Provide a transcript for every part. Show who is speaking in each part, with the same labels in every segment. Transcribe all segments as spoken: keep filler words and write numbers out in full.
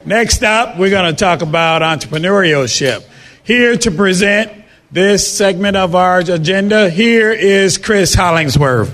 Speaker 1: Next up, we're going to talk about entrepreneurship. Here to present this segment of our agenda, here is Chris Hollingsworth.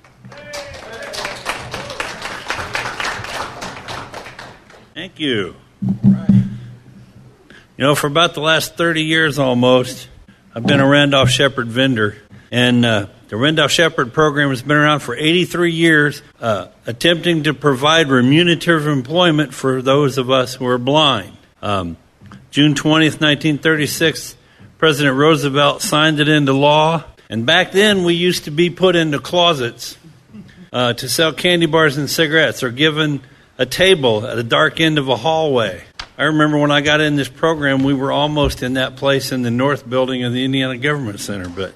Speaker 2: Thank you. You know, for about the last thirty years almost, I've been a Randolph-Shepard vendor. And uh, the Randolph-Shepard program has been around for eighty-three years, uh, attempting to provide remunerative employment for those of us who are blind. Um, June twentieth, nineteen thirty-six, President Roosevelt signed it into law. And back then, we used to be put into closets uh, to sell candy bars and cigarettes, or given a table at the dark end of a hallway. I remember when I got in this program, we were almost in that place in the north building of the Indiana Government Center. But,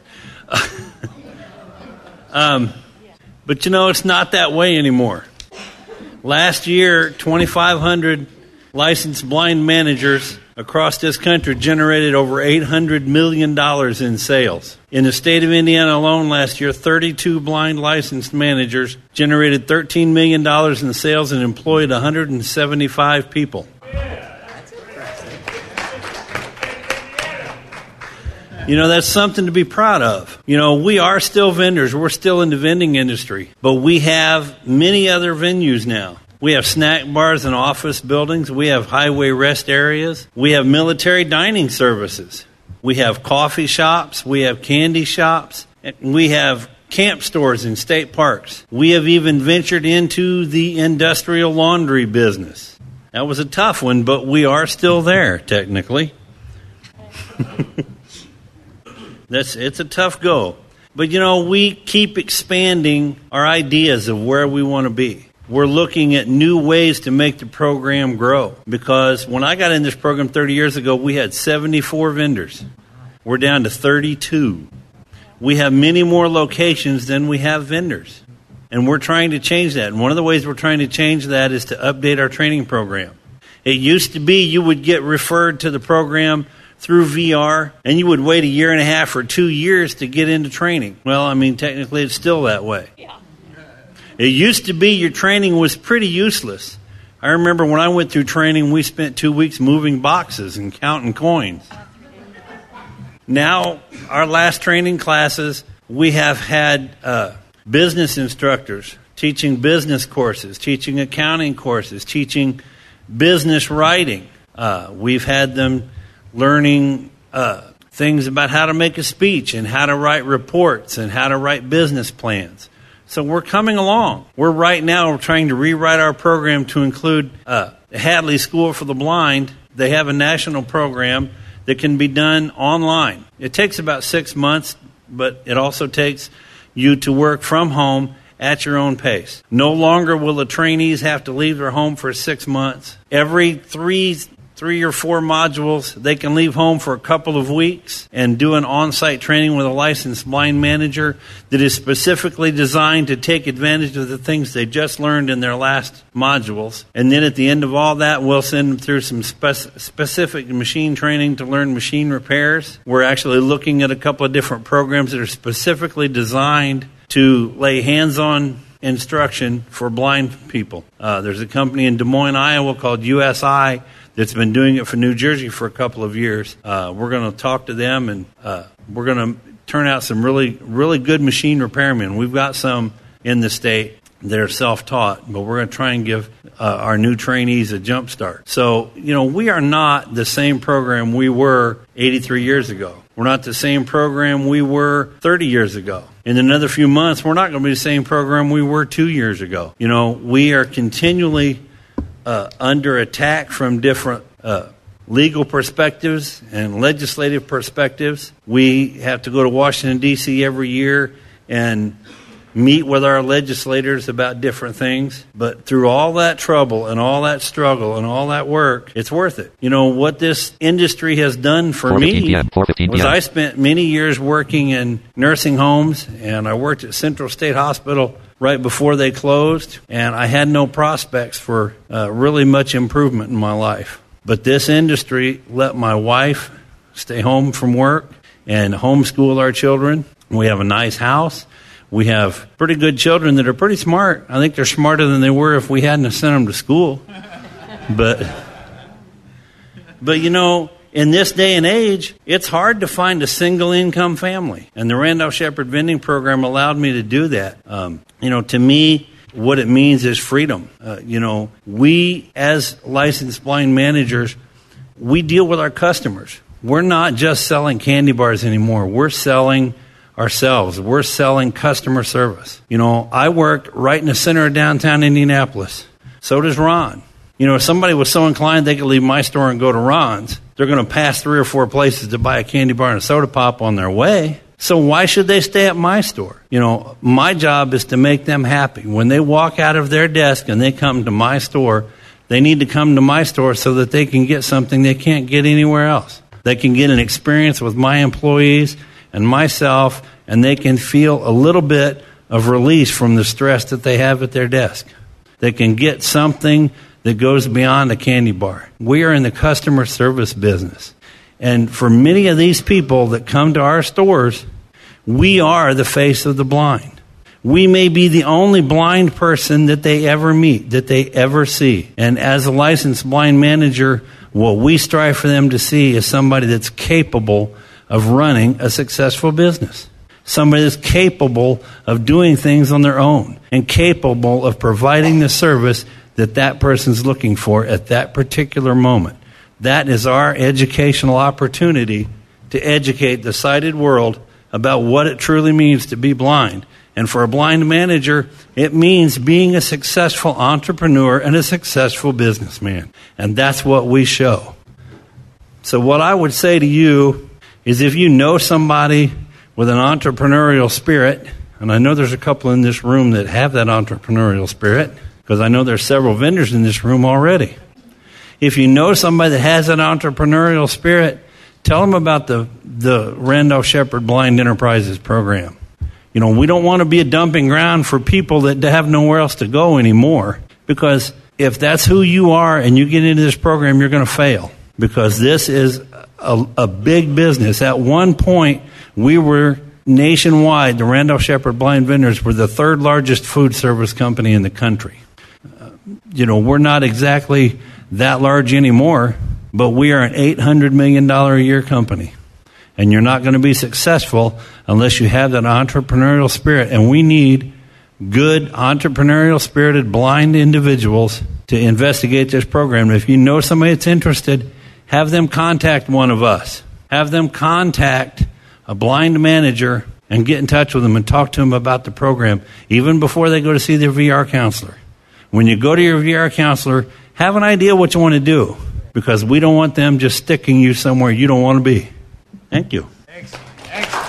Speaker 2: um, but you know, it's not that way anymore. Last year, twenty-five hundred licensed blind managers across this country generated over eight hundred million dollars in sales. In the state of Indiana alone last year, thirty-two blind licensed managers generated thirteen million dollars in sales and employed one hundred seventy-five people. You know, that's something to be proud of. You know, we are still vendors. We're still in the vending industry. But we have many other venues now. We have snack bars and office buildings. We have highway rest areas. We have military dining services. We have coffee shops. We have candy shops. We have camp stores in state parks. We have even ventured into the industrial laundry business. That was a tough one, but we are still there, technically. That's it's a tough go. But, you know, we keep expanding our ideas of where we want to be. We're looking at new ways to make the program grow. Because when I got in this program thirty years ago, we had seventy-four vendors. We're down to thirty-two. We have many more locations than we have vendors. And we're trying to change that. And one of the ways we're trying to change that is to update our training program. It used to be you would get referred to the program through V R, and you would wait a year and a half or two years to get into training. Well, I mean, technically it's still that way. Yeah. It used to be your training was pretty useless. I remember when I went through training, we spent two weeks moving boxes and counting coins. Now, our last training classes, we have had uh, business instructors teaching business courses, teaching accounting courses, teaching business writing. Uh, we've had them learning uh, things about how to make a speech and how to write reports and how to write business plans. So we're coming along. We're right now trying to rewrite our program to include uh, Hadley School for the Blind. They have a national program that can be done online. It takes about six months, but it also takes you to work from home at your own pace. No longer will the trainees have to leave their home for six months. Every three Three or four modules, they can leave home for a couple of weeks and do an on-site training with a licensed blind manager that is specifically designed to take advantage of the things they just learned in their last modules. And then at the end of all that, we'll send them through some spec- specific machine training to learn machine repairs. We're actually looking at a couple of different programs that are specifically designed to lay hands-on instruction for blind people. Uh, there's a company in Des Moines, Iowa called U S I that's been doing it for New Jersey for a couple of years. Uh, we're going to talk to them, and uh, we're going to turn out some really, really good machine repairmen. We've got some in the state that are self-taught, but we're going to try and give uh, our new trainees a jump start. So, you know, we are not the same program we were eighty-three years ago. We're not the same program we were thirty years ago. In another few months, we're not going to be the same program we were two years ago. You know, we are continually Uh, under attack from different uh, legal perspectives and legislative perspectives. We have to go to Washington, D C every year and meet with our legislators about different things. But through all that trouble and all that struggle and all that work, it's worth it. You know, what this industry has done for me was I spent many years working in nursing homes, and I worked at Central State Hospital right before they closed, and I had no prospects for uh, really much improvement in my life. But this industry let my wife stay home from work and homeschool our children. We have a nice house. We have pretty good children that are pretty smart. I think they're smarter than they were if we hadn't sent them to school. But But, you know, in this day and age, it's hard to find a single-income family. And the Randolph Shepherd Vending Program allowed me to do that. Um, you know, to me, what it means is freedom. Uh, you know, we as licensed blind managers, we deal with our customers. We're not just selling candy bars anymore. We're selling ourselves. We're selling customer service. You know, I work right in the center of downtown Indianapolis. So does Ron. You know, if somebody was so inclined they could leave my store and go to Ron's, they're going to pass three or four places to buy a candy bar and a soda pop on their way. So why should they stay at my store? You know, my job is to make them happy. When they walk out of their desk and they come to my store, they need to come to my store so that they can get something they can't get anywhere else. They can get an experience with my employees and myself, and they can feel a little bit of release from the stress that they have at their desk. They can get something that goes beyond a candy bar. We are in the customer service business. And for many of these people that come to our stores, we are the face of the blind. We may be the only blind person that they ever meet, that they ever see. And as a licensed blind manager, what we strive for them to see is somebody that's capable of running a successful business. Somebody that's capable of doing things on their own and capable of providing the service that that person's looking for at that particular moment. That is our educational opportunity to educate the sighted world about what it truly means to be blind. And for a blind manager, it means being a successful entrepreneur and a successful businessman. And that's what we show. So what I would say to you is if you know somebody with an entrepreneurial spirit, and I know there's a couple in this room that have that entrepreneurial spirit, because I know there's several vendors in this room already. If you know somebody that has an entrepreneurial spirit, tell them about the, the Randolph Shepherd Blind Enterprises program. You know, we don't want to be a dumping ground for people that have nowhere else to go anymore, because if that's who you are and you get into this program, you're going to fail, because this is a, a big business. At one point, we were nationwide, the Randolph Shepherd Blind Vendors were the third largest food service company in the country. Uh, you know, we're not exactly that large anymore, but we are an eight hundred million dollars a year company. And you're not going to be successful unless you have that entrepreneurial spirit. And we need good entrepreneurial spirited blind individuals to investigate this program. If you know somebody that's interested, have them contact one of us. Have them contact a blind manager and get in touch with them and talk to them about the program, even before they go to see their V R counselor. When you go to your V R counselor, have an idea what you want to do, because we don't want them just sticking you somewhere you don't want to be. Thank you.
Speaker 1: Excellent. Excellent.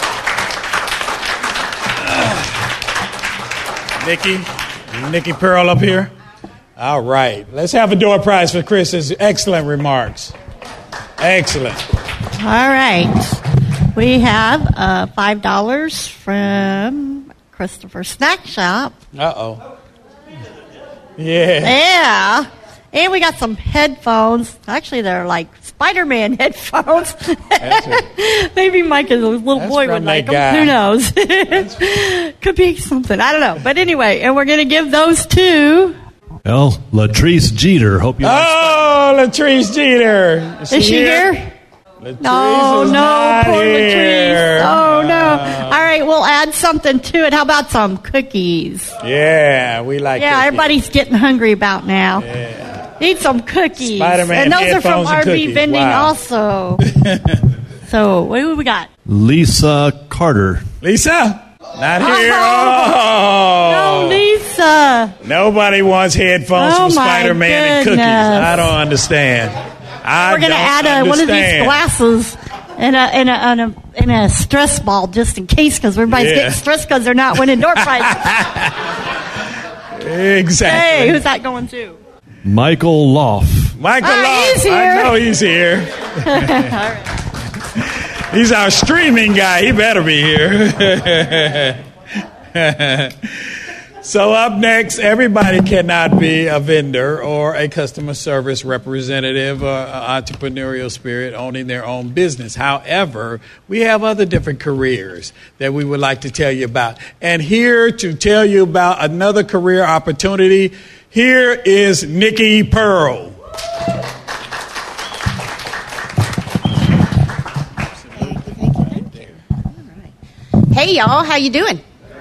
Speaker 1: Uh, Nikki, Nikki Pearl up here. All right. Let's have a door prize for Chris's excellent remarks. Excellent.
Speaker 3: All right. We have uh, five dollars from Christopher Snack Shop.
Speaker 1: Uh-oh. Yeah.
Speaker 3: Yeah. And we got some headphones. Actually, they're like Spider-Man headphones.
Speaker 1: Right.
Speaker 3: Maybe Mike, as a little
Speaker 1: That's
Speaker 3: boy, would like them. Who knows? Could be something. I don't know. But anyway, and we're going to give those to...
Speaker 4: Well, Latrice Jeter. Hope you like
Speaker 1: Oh, Latrice Jeter.
Speaker 3: Is she, is she here? here?
Speaker 1: Latrice
Speaker 3: no,
Speaker 1: is
Speaker 3: no,
Speaker 1: not
Speaker 3: poor
Speaker 1: here.
Speaker 3: Latrice. Oh, no. All right, we'll add something to it. How about some cookies?
Speaker 1: Yeah, we like
Speaker 3: Yeah,
Speaker 1: cookies.
Speaker 3: Everybody's getting hungry about now.
Speaker 1: Yeah.
Speaker 3: Need some cookies.
Speaker 1: Spider-Man
Speaker 3: and those are from
Speaker 1: headphones
Speaker 3: R
Speaker 1: and
Speaker 3: V
Speaker 1: cookies.
Speaker 3: Vending
Speaker 1: Wow.
Speaker 3: also. So, what do we got?
Speaker 4: Lisa Carter.
Speaker 1: Lisa? Not here.
Speaker 3: Oh.
Speaker 1: Oh.
Speaker 3: No, Lisa.
Speaker 1: Nobody wants headphones
Speaker 3: Oh,
Speaker 1: from
Speaker 3: my
Speaker 1: Spider-Man and cookies.
Speaker 3: goodness.
Speaker 1: I don't understand. I
Speaker 3: We're going to
Speaker 1: don't
Speaker 3: add a, one of these
Speaker 1: understand.
Speaker 3: glasses and a, and, a, and, a, and a stress ball just in case, because everybody's
Speaker 1: Yeah.
Speaker 3: getting stressed because they're not winning door prizes.
Speaker 1: Exactly.
Speaker 3: Hey, who's that going to?
Speaker 4: Michael Loff.
Speaker 1: Michael
Speaker 3: Ah,
Speaker 1: Love.
Speaker 3: he's here.
Speaker 1: I know he's here.
Speaker 3: All right.
Speaker 1: He's our streaming guy. He better be here. So up next, everybody cannot be a vendor or a customer service representative or an entrepreneurial spirit owning their own business. However, we have other different careers that we would like to tell you about. And here to tell you about another career opportunity, here is Nikki Pearl.
Speaker 5: Hey, y'all, how you doing?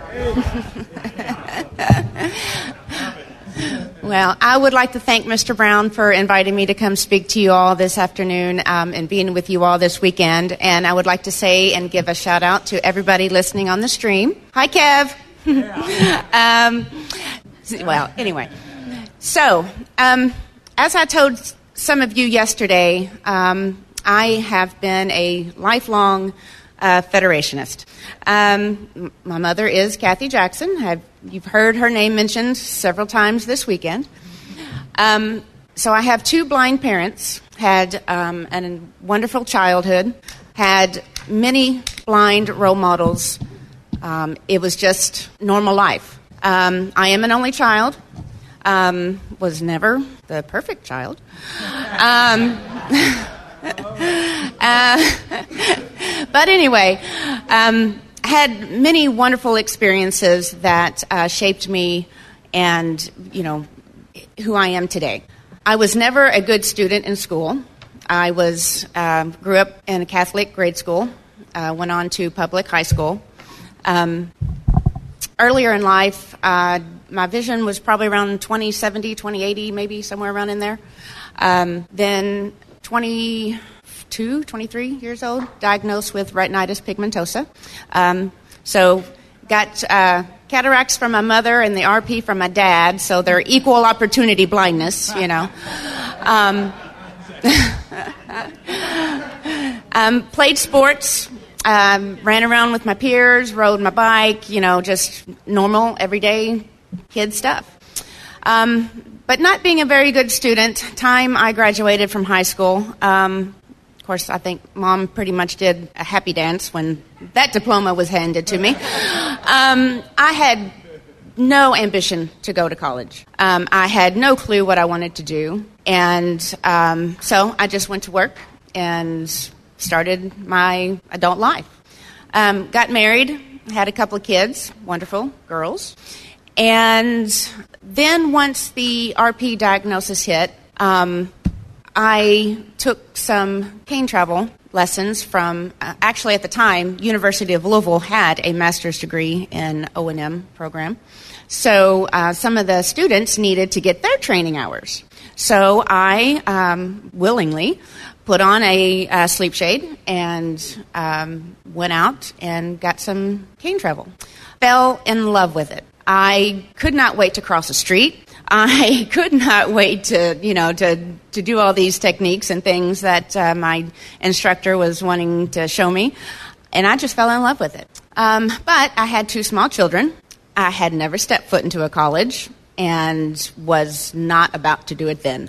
Speaker 5: Well, I would like to thank Mister Brown for inviting me to come speak to you all this afternoon um, and being with you all this weekend. And I would like to say and give a shout out to everybody listening on the stream. Hi, Kev. um, well, anyway. So, um, as I told some of you yesterday, um, I have been a lifelong uh, Federationist. Um, my mother is Kathy Jackson. I've, you've heard her name mentioned several times this weekend. Um, so I have two blind parents, had um, a wonderful childhood, had many blind role models. Um, it was just normal life. Um, I am an only child. Um, was never the perfect child. Um, uh, but anyway, um, had many wonderful experiences that uh, shaped me and, you know, who I am today. I was never a good student in school. I was uh, grew up in a Catholic grade school, uh, went on to public high school. Um, earlier in life, uh, my vision was probably around twenty seventy, twenty eighty, maybe somewhere around in there. Um, then twenty-two, twenty-three years old, diagnosed with retinitis pigmentosa. Um, so got uh, cataracts from my mother and the R P from my dad, so they're equal opportunity blindness, you know. Um, um, played sports. Um, ran around with my peers, rode my bike, you know, just normal, everyday kid stuff. Um, but not being a very good student, time I graduated from high school, um, of course, I think Mom pretty much did a happy dance when that diploma was handed to me. Um, I had no ambition to go to college. Um, I had no clue what I wanted to do. And um, so I just went to work and started my adult life. Um, got married, had a couple of kids, wonderful girls. And then once the R P diagnosis hit, um, I took some cane travel lessons from, uh, actually at the time, University of Louisville had a master's degree in O and M program. So uh, some of the students needed to get their training hours. So I um, willingly put on a uh, sleep shade and um, went out and got some cane travel. Fell in love with it. I could not wait to cross the street. I could not wait to, you know, to, to do all these techniques and things that uh, my instructor was wanting to show me. And I just fell in love with it. Um, but I had two small children. I had never stepped foot into a college and was not about to do it then.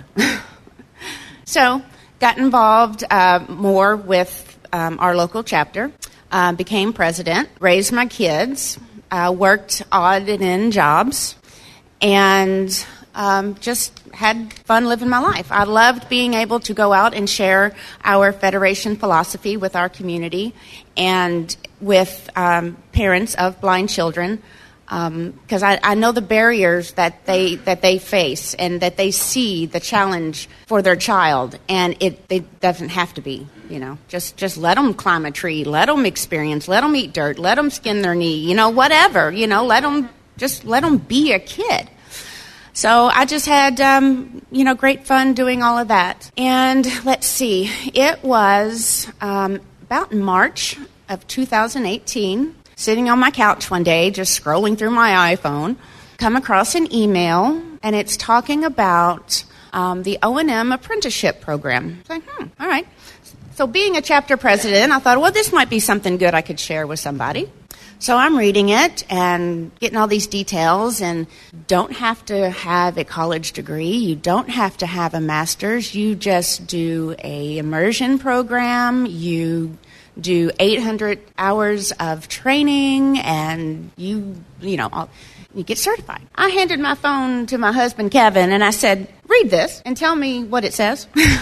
Speaker 5: So got involved uh, more with um, our local chapter, uh, became president, raised my kids, uh, worked odd and end jobs, and um, just had fun living my life. I loved being able to go out and share our Federation philosophy with our community and with um, parents of blind children, because um, I, I know the barriers that they that they face and that they see the challenge for their child, and it, it doesn't have to be, you know, just just let them climb a tree, let them experience, let them eat dirt, let them skin their knee, you know, whatever, you know, let them just let them be a kid. So I just had, um, you know, great fun doing all of that. And let's see, it was um, about March of two thousand eighteen. Sitting on my couch one day, just scrolling through my iPhone, come across an email, and it's talking about um, the O and M apprenticeship program. It's like, hmm, all right. So being a chapter president, I thought, well, this might be something good I could share with somebody. So I'm reading it and getting all these details, and don't have to have a college degree. You don't have to have a master's. You just do a immersion program. You do eight hundred hours of training, and you, you know, you get certified. I handed my phone to my husband, Kevin, and I said, read this and tell me what it says.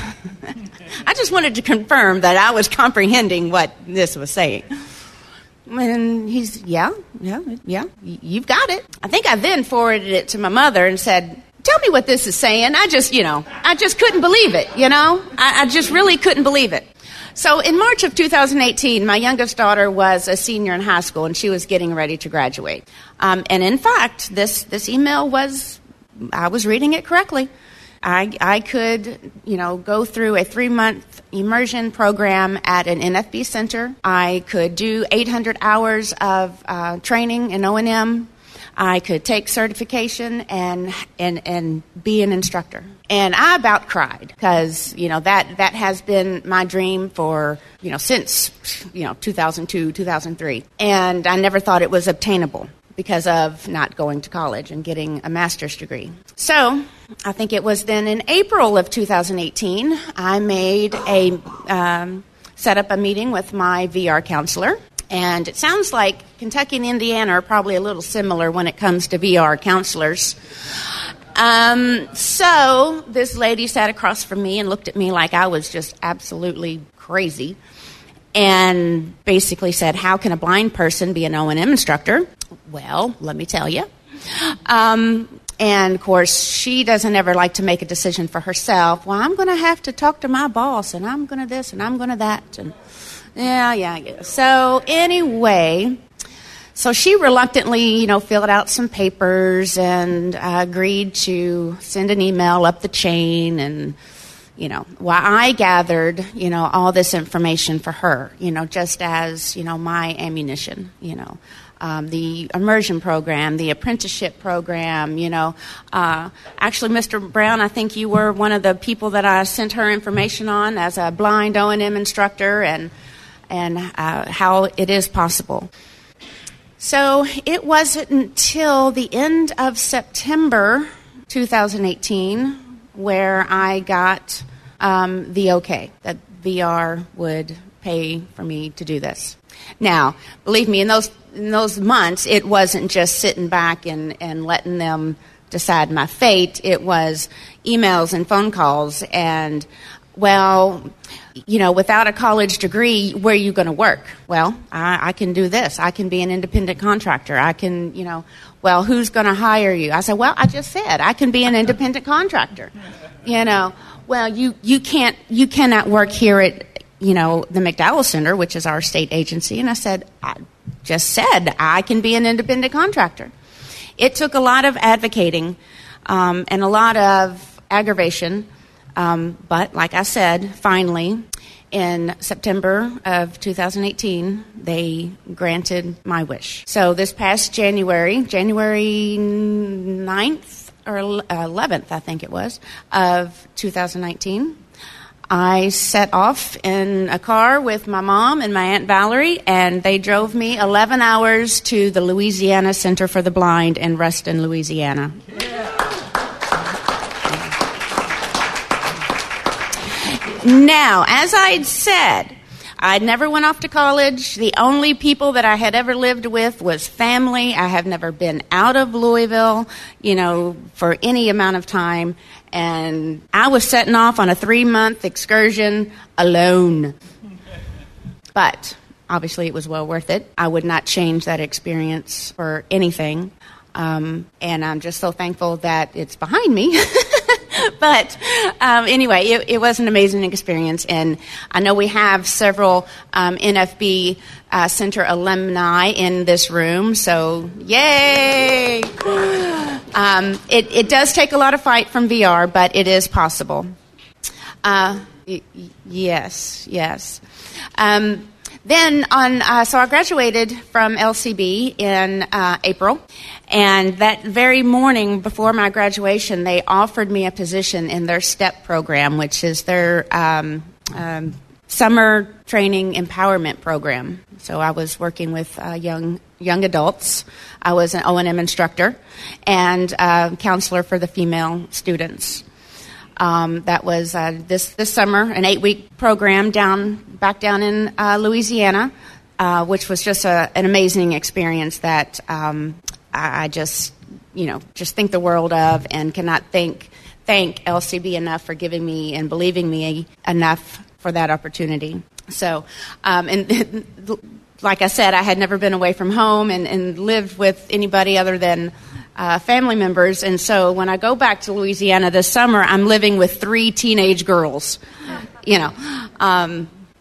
Speaker 5: I just wanted to confirm that I was comprehending what this was saying. And he's, yeah, yeah, yeah, you've got it. I think I then forwarded it to my mother and said, tell me what this is saying. I just, you know, I just couldn't believe it, you know. I, I just really couldn't believe it. So in March of two thousand eighteen, my youngest daughter was a senior in high school, and she was getting ready to graduate. Um, and in fact, this, this email was, I was reading it correctly. I, I could, you know, go through a three-month immersion program at an N F B center. I could do eight hundred hours of uh, training in O and M. I could take certification and and and be an instructor. And I about cried because, you know, that, that has been my dream for, you know, since, you know, two thousand two, two thousand three. And I never thought it was obtainable because of not going to college and getting a master's degree. So I think it was then in April of two thousand eighteen, I made a, um, set up a meeting with my V R counselor. And it sounds like Kentucky and Indiana are probably a little similar when it comes to V R counselors. Um, so this lady sat across from me and looked at me like I was just absolutely crazy and basically said, how can a blind person be an O and M instructor? Well, let me tell you. Um, and, of course, she doesn't ever like to make a decision for herself. Well, I'm going to have to talk to my boss, and I'm going to this, and I'm going to that, and yeah, yeah, yeah. So anyway, so she reluctantly, you know, filled out some papers and uh, agreed to send an email up the chain. And, you know, while I gathered, you know, all this information for her, you know, just as, you know, my ammunition, you know, um, the immersion program, the apprenticeship program, you know. Uh, actually, Mister Brown, I think you were one of the people that I sent her information on as a blind O and M instructor, and and uh, how it is possible. So it wasn't until the end of September two thousand eighteen where I got um, the okay that V R would pay for me to do this. Now, believe me, in those in those months, it wasn't just sitting back and, and letting them decide my fate. It was emails and phone calls and, well, you know, without a college degree, where are you going to work? Well, I, I can do this. I can be an independent contractor. I can, you know, well, who's going to hire you? I said, well, I just said I can be an independent contractor. You know, well, you, you can't, you cannot work here at, you know, the McDowell Center, which is our state agency. And I said, I just said I can be an independent contractor. It took a lot of advocating um, and a lot of aggravation. Um, but like I said, finally, in September of two thousand eighteen, they granted my wish. So this past January, January ninth or eleventh, I think it was, of two thousand nineteen, I set off in a car with my mom and my Aunt Valerie, and they drove me eleven hours to the Louisiana Center for the Blind in Ruston, Louisiana. Now, as I'd said, I never went off to college. The only people that I had ever lived with was family. I have never been out of Louisville, you know, for any amount of time. And I was setting off on a three-month excursion alone. But obviously it was well worth it. I would not change that experience for anything. Um, and I'm just so thankful that it's behind me. But um, anyway, it, it was an amazing experience, and I know we have several um, N F B uh, Center alumni in this room, so yay! Um, it, it does take a lot of fight from V R, but it is possible. Uh, y- yes, yes. Um, Then on, uh, so I graduated from L C B in uh, April, and that very morning before my graduation, they offered me a position in their STEP program, which is their um, um, summer training empowerment program. So I was working with uh, young young adults. I was an O and M instructor and uh, counselor for the female students. Um, that was uh, this this summer, an eight-week program down back down in uh, Louisiana, uh, which was just a, an amazing experience that um, I, I just, you know, just think the world of, and cannot thank thank L C B enough for giving me and believing me enough for that opportunity. So, um, and like I said, I had never been away from home and, and lived with anybody other than Uh, family members, and so when I go back to Louisiana this summer, I'm living with three teenage girls, you know. Um,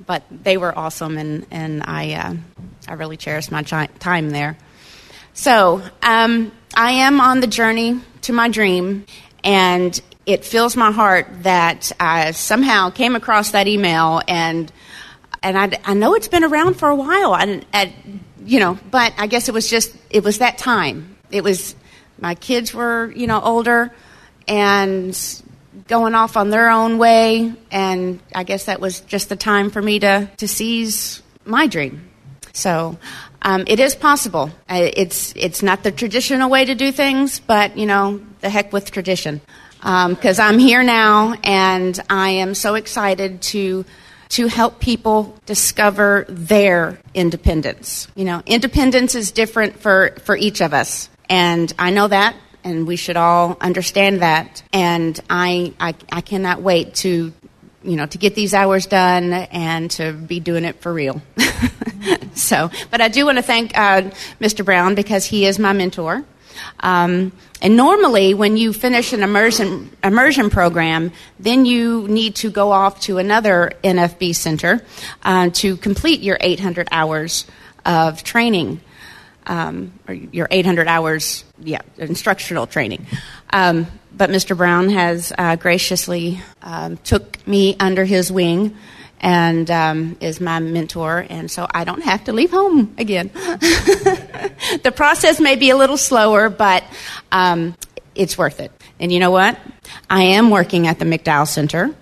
Speaker 5: but they were awesome, and and I uh, I really cherished my chi- time there. So um, I am on the journey to my dream, and it fills my heart that I somehow came across that email, and and I, I know it's been around for a while, and, and you know, but I guess it was just it was that time. It was my kids were you know older and going off on their own way, and I guess that was just the time for me to to seize my dream. So um, it is possible. Uh, It's it's not the traditional way to do things, but you know, the heck with tradition. Because um, I'm here now, and I am so excited to to help people discover their independence. You know, independence is different for, for each of us, and I know that, and we should all understand that. And I I, I cannot wait to you know to get these hours done and to be doing it for real. So, but I do want to thank uh, Mister Brown, because he is my mentor. Um, and normally when you finish an immersion, immersion program, then you need to go off to another N F B center uh, to complete your eight hundred hours of training, um, or your eight hundred hours, yeah, instructional training. Um, but Mister Brown has uh, graciously um, took me under his wing and um, is my mentor, and so I don't have to leave home again. The process may be a little slower, but um, it's worth it. And you know what? I am working at the McDowell Center.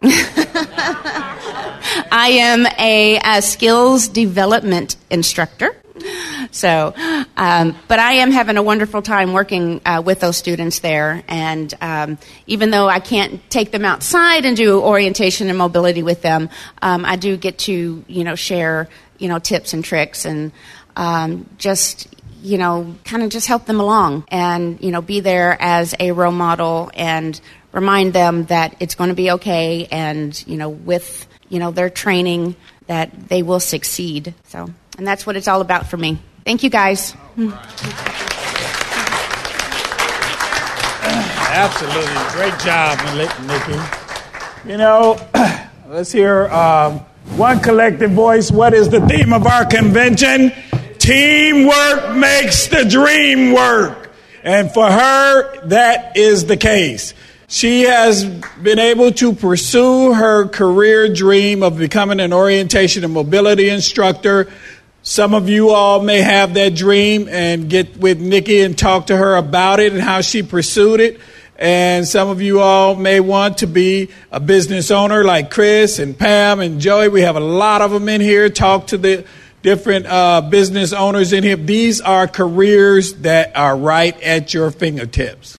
Speaker 5: I am a, a skills development instructor. So, um, but I am having a wonderful time working uh, with those students there. And um, even though I can't take them outside and do orientation and mobility with them, um, I do get to, you know, share, you know, tips and tricks and um, just, you know, kind of just help them along and, you know, be there as a role model and remind them that it's going to be okay. And, you know, with, you know, their training, that they will succeed. So, and that's what it's all about for me. Thank you, guys.
Speaker 1: Absolutely. Great job, Nikki. You know, let's hear um, one collective voice. What is the theme of our convention? Teamwork makes the dream work. And for her, that is the case. She has been able to pursue her career dream of becoming an orientation and mobility instructor. Some of you all may have that dream and get with Nikki and talk to her about it and how she pursued it. And some of you all may want to be a business owner like Chris and Pam and Joey. We have a lot of them in here. Talk to the different uh, business owners in here. These are careers that are right at your fingertips.